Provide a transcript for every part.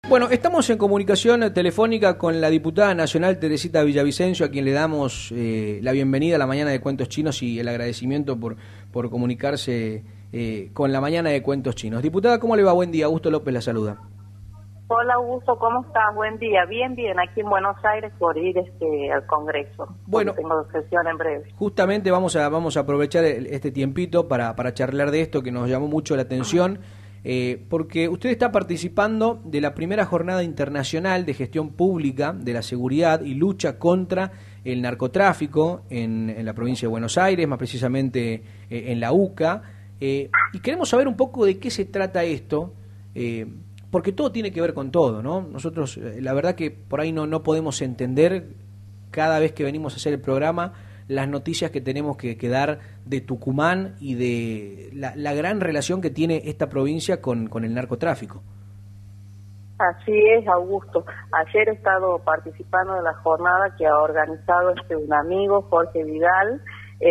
Bueno, estamos en comunicación telefónica con la diputada nacional Teresita Villavicencio, a quien le damos la bienvenida a la Mañana de Cuentos Chinos y el agradecimiento por comunicarse con la Mañana de Cuentos Chinos. Diputada, ¿cómo le va? Buen día. Augusto López la saluda. Hola Augusto, ¿cómo estás? Buen día. Bien, aquí en Buenos Aires por ir al Congreso. Bueno, tengo sesión en breve. Justamente vamos a aprovechar este tiempito para charlar de esto que nos llamó mucho la atención. Porque usted está participando de la primera jornada internacional de gestión pública de la seguridad y lucha contra el narcotráfico en la provincia de Buenos Aires, más precisamente en la UCA, y queremos saber un poco de qué se trata esto, porque todo tiene que ver con todo, ¿no? Nosotros, la verdad que por ahí no podemos entender cada vez que venimos a hacer el programa las noticias que tenemos que dar de Tucumán y de la gran relación que tiene esta provincia con el narcotráfico. Así es, Augusto. Ayer he estado participando de la jornada que ha organizado un amigo, Jorge Vidal,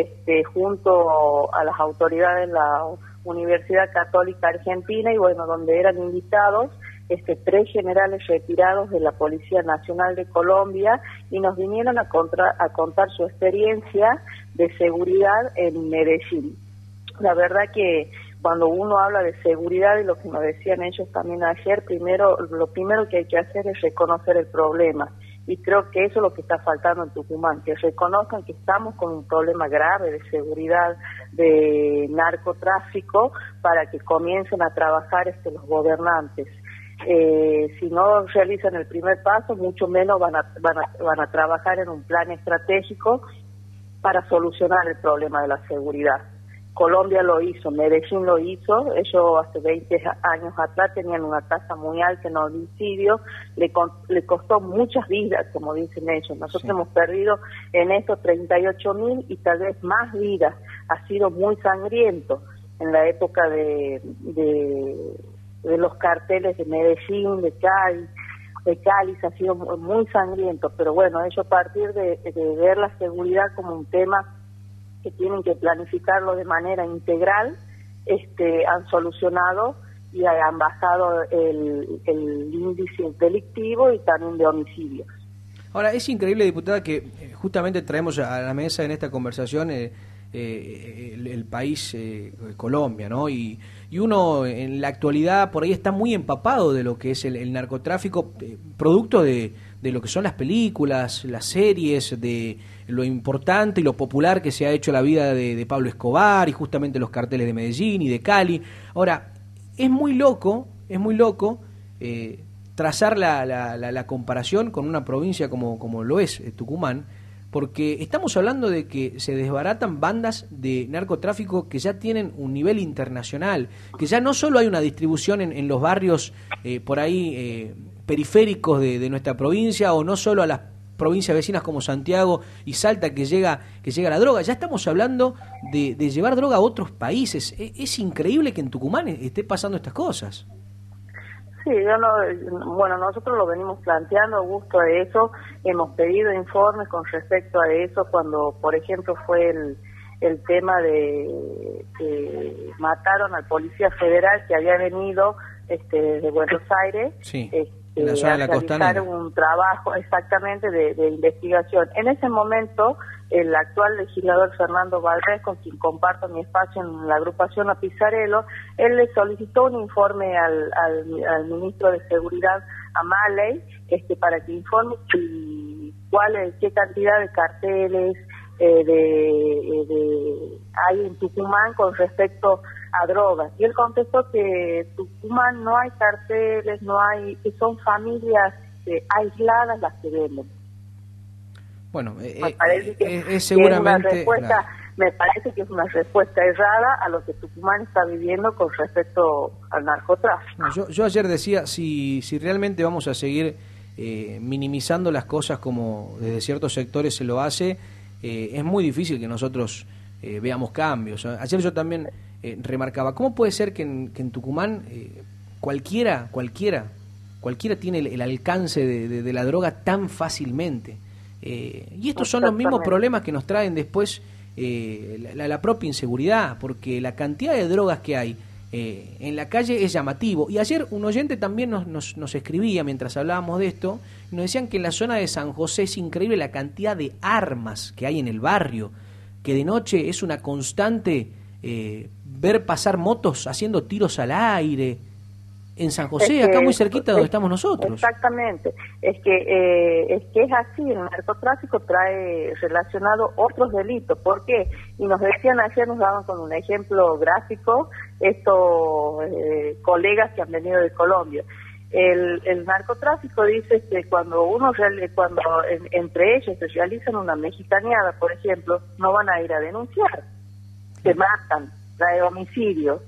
junto a las autoridades de la Universidad Católica Argentina, y bueno, donde eran invitados 3 generales retirados de la Policía Nacional de Colombia, y nos vinieron a contar su experiencia de seguridad en Medellín. La verdad que cuando uno habla de seguridad, y lo que nos decían ellos también ayer, lo primero que hay que hacer es reconocer el problema, y creo que eso es lo que está faltando en Tucumán, que reconozcan que estamos con un problema grave de seguridad, de narcotráfico, para que comiencen a trabajar los gobernantes. Si no realizan el primer paso, mucho menos van a trabajar en un plan estratégico para solucionar el problema de la seguridad. Colombia lo hizo, Medellín lo hizo. Ellos hace 20 años atrás tenían una tasa muy alta en homicidios, le costó muchas vidas, como dicen ellos. Nosotros hemos perdido en estos 38.000 y tal vez más vidas. Ha sido muy sangriento en la época de los carteles de Medellín, de Cali ha sido muy sangriento, pero bueno, ellos a partir de ver la seguridad como un tema que tienen que planificarlo de manera integral, han solucionado y han bajado el índice delictivo y también de homicidios. Ahora, es increíble, diputada, que justamente traemos a la mesa en esta conversación el país Colombia, ¿no? Y uno en la actualidad por ahí está muy empapado de lo que es el narcotráfico, producto de lo que son las películas, las series, de lo importante y lo popular que se ha hecho la vida de Pablo Escobar y justamente los carteles de Medellín y de Cali. Ahora, es muy loco trazar la comparación con una provincia como lo es Tucumán, porque estamos hablando de que se desbaratan bandas de narcotráfico que ya tienen un nivel internacional, que ya no solo hay una distribución en los barrios por ahí periféricos de nuestra provincia, o no solo a las provincias vecinas como Santiago y Salta que llega la droga, ya estamos hablando de llevar droga a otros países. Es increíble que en Tucumán esté pasando estas cosas. Sí, nosotros lo venimos planteando, Augusto, de eso. Hemos pedido informes con respecto a eso cuando, por ejemplo, fue el tema de que mataron al policía federal que había venido de Buenos Aires. Sí, en la zona de la Costanera. Un trabajo exactamente de investigación. En ese momento, el actual legislador Fernando Valdés, con quien comparto mi espacio en la agrupación La Pizarello, él le solicitó un informe al ministro de Seguridad, a Maley, para que informe qué cantidad de carteles hay en Tucumán con respecto a drogas. Y él contestó que en Tucumán no hay carteles, que son familias aisladas las que venden. Bueno, me parece que seguramente... Me parece que es una respuesta errada a lo que Tucumán está viviendo con respecto al narcotráfico. No, yo ayer decía, si realmente vamos a seguir minimizando las cosas como desde ciertos sectores se lo hace, es muy difícil que nosotros veamos cambios. Ayer yo también remarcaba, ¿cómo puede ser que en Tucumán cualquiera tiene el alcance de la droga tan fácilmente? Y estos son los mismos problemas que nos traen después la propia inseguridad, porque la cantidad de drogas que hay en la calle es llamativo. Y ayer un oyente también nos escribía mientras hablábamos de esto, y nos decían que en la zona de San José es increíble la cantidad de armas que hay en el barrio, que de noche es una constante ver pasar motos haciendo tiros al aire. En San José, acá muy cerquita donde estamos nosotros. Exactamente, es que es así, el narcotráfico trae relacionado otros delitos. ¿Por qué? Y nos decían ayer, nos daban con un ejemplo gráfico estos colegas que han venido de Colombia. El narcotráfico dice que cuando entre ellos se realizan una mexicaneada, por ejemplo, no van a ir a denunciar, se matan, trae homicidios.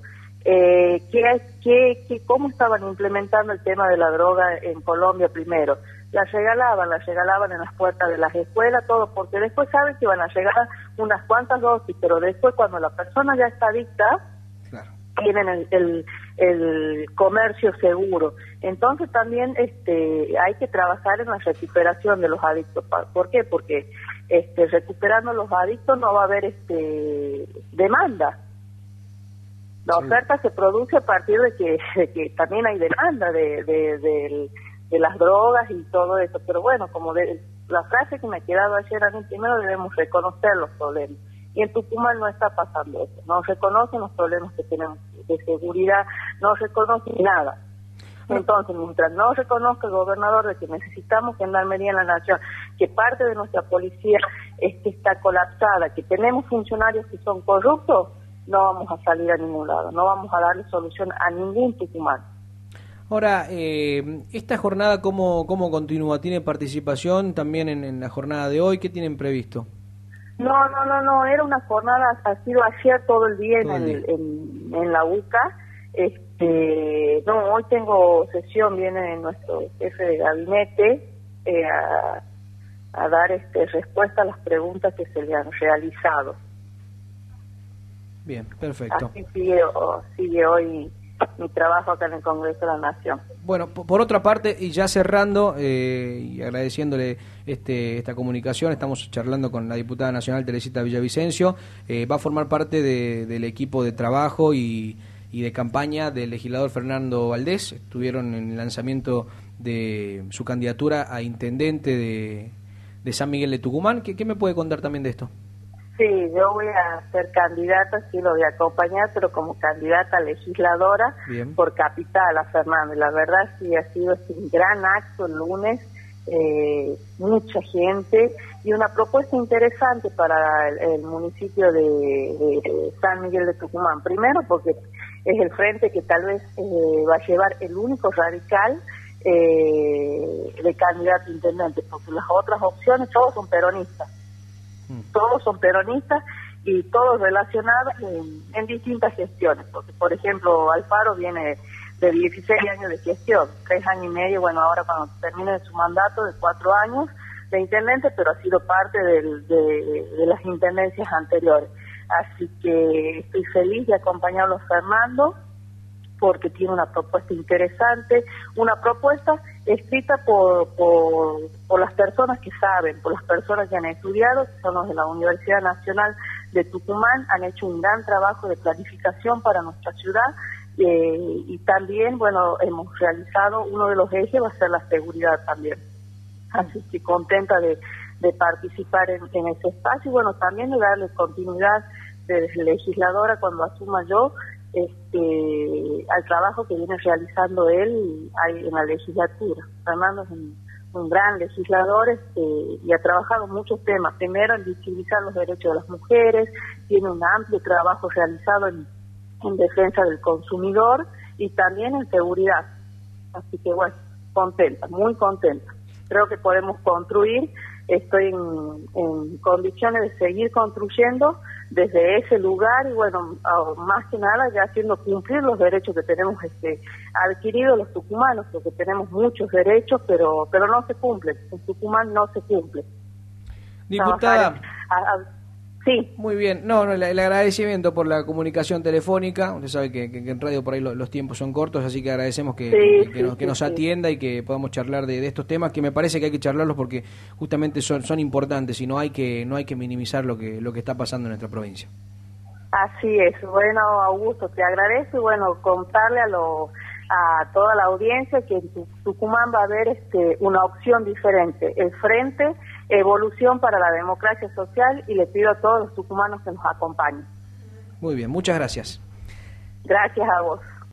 ¿Cómo estaban implementando el tema de la droga en Colombia primero? La regalaban en las puertas de las escuelas, todo, porque después saben que van a llegar unas cuantas dosis, pero después cuando la persona ya está adicta, claro, tienen el comercio seguro. Entonces también hay que trabajar en la recuperación de los adictos. ¿Por qué? Porque recuperando los adictos no va a haber demanda. La oferta se produce a partir de que también hay demanda de las drogas y todo eso. Pero bueno, como la frase que me ha quedado ayer a mí, primero debemos reconocer los problemas. Y en Tucumán no está pasando eso. No reconocen los problemas que tenemos de seguridad, no reconocen nada. Entonces, mientras no reconozca el gobernador de que necesitamos gendarmería en la nación, que parte de nuestra policía está colapsada, que tenemos funcionarios que son corruptos, no vamos a salir a ningún lado, no vamos a darle solución a ningún tucumano. Ahora, ¿esta jornada cómo continúa? ¿Tiene participación también en la jornada de hoy? ¿Qué tienen previsto? No, era una jornada, ha sido ayer todo el día, en la UCA. Hoy tengo sesión, viene nuestro jefe de gabinete a dar respuesta a las preguntas que se le han realizado. Bien, perfecto. Así sigue hoy mi trabajo acá en el Congreso de la Nación. Bueno, por otra parte, y ya cerrando y agradeciéndole esta comunicación, estamos charlando con la diputada nacional Teresita Villavicencio, va a formar parte del equipo de trabajo y de campaña del legislador Fernando Valdés. Estuvieron en el lanzamiento de su candidatura a intendente de San Miguel de Tucumán. ¿Qué me puede contar también de esto? Sí, yo voy a ser candidata, sí lo voy a acompañar, pero como candidata legisladora. Bien. Por Capital a Fernando. Y la verdad sí ha sido un gran acto el lunes, mucha gente y una propuesta interesante para el municipio de San Miguel de Tucumán. Primero porque es el frente que tal vez va a llevar el único radical de candidato a intendente, porque las otras opciones todos son peronistas. Todos son peronistas y todos relacionados en distintas gestiones, porque por ejemplo Alfaro viene de 16 años de gestión, 3 años y medio, bueno, ahora cuando termine su mandato de 4 años de intendente, pero ha sido parte de las intendencias anteriores. Así que estoy feliz de acompañarlo a Fernando, porque tiene una propuesta interesante, una propuesta escrita por las personas que saben, por las personas que han estudiado, que son los de la Universidad Nacional de Tucumán, han hecho un gran trabajo de planificación para nuestra ciudad y también, bueno, hemos realizado, uno de los ejes va a ser la seguridad también. Así que contenta de participar en ese espacio y bueno, también de darle continuidad de legisladora cuando asuma yo al trabajo que viene realizando él en la legislatura. Fernando es un gran legislador y ha trabajado muchos temas. Primero, en visibilizar los derechos de las mujeres, tiene un amplio trabajo realizado en defensa del consumidor y también en seguridad. Así que bueno, contenta, muy contenta. Creo que podemos construir, estoy en condiciones de seguir construyendo desde ese lugar y bueno, más que nada ya haciendo cumplir los derechos que tenemos adquiridos los tucumanos, porque tenemos muchos derechos, pero no se cumplen. En Tucumán no se cumple. Diputada. Sí. Muy bien. El agradecimiento por la comunicación telefónica. Usted sabe que en radio por ahí los tiempos son cortos, así que agradecemos que nos atienda y que podamos charlar de estos temas, que me parece que hay que charlarlos porque justamente son importantes y no hay que minimizar lo que está pasando en nuestra provincia. Así es. Bueno, Augusto, te agradezco y bueno, contarle a toda la audiencia que en Tucumán va a haber una opción diferente, el Frente Evolución para la Democracia Social, y le pido a todos los tucumanos que nos acompañen. Muy bien, muchas gracias. Gracias a vos.